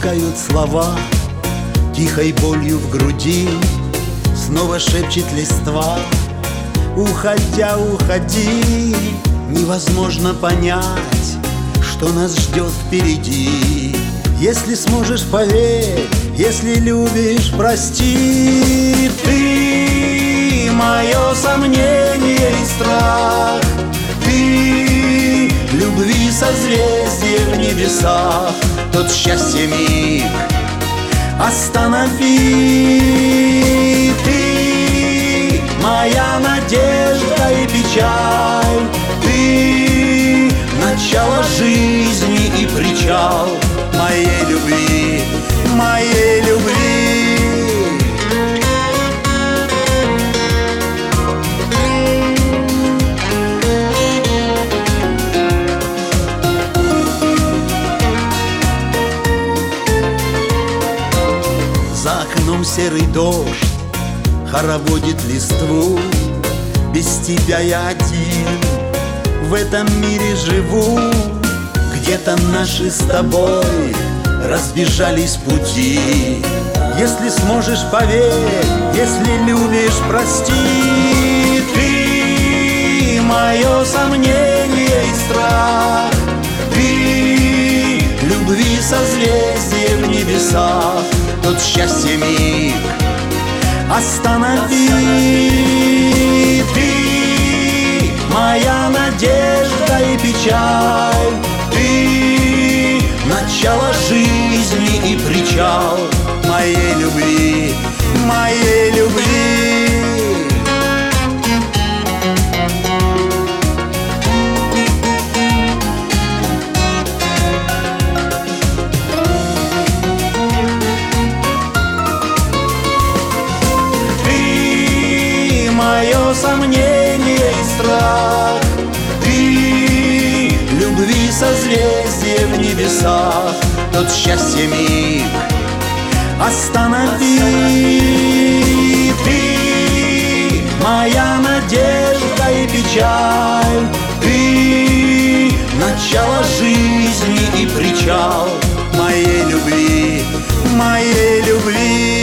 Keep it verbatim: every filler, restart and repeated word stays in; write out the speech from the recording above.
Умолкают слова, тихой болью в груди снова шепчет листва. Уходя, уходи, невозможно понять, что нас ждет впереди. Если сможешь, поверь, если любишь, прости. Ты мое сомнение и страх, ты любви созвездие в небесах. Тот счастье миг останови. Ты моя надежда и печаль, ты начало жизни и причал моей любви, моей любви. За окном серый дождь хороводит листву. Без тебя я один в этом мире живу. Где-то наши с тобой разбежались пути. Если сможешь, поверь, если любишь, прости. Ты мое сомнение и страх, ты любви созвездие в небесах. Тот счастье миг останови. Ты моя надежда и печаль, ты начало жизни и причал моей любви, моей любви. Мое сомнение и страх, ты любви созвездие в небесах. Тот счастье миг останови. Ты моя надежда и печаль, ты начало жизни и причал моей любви, моей любви.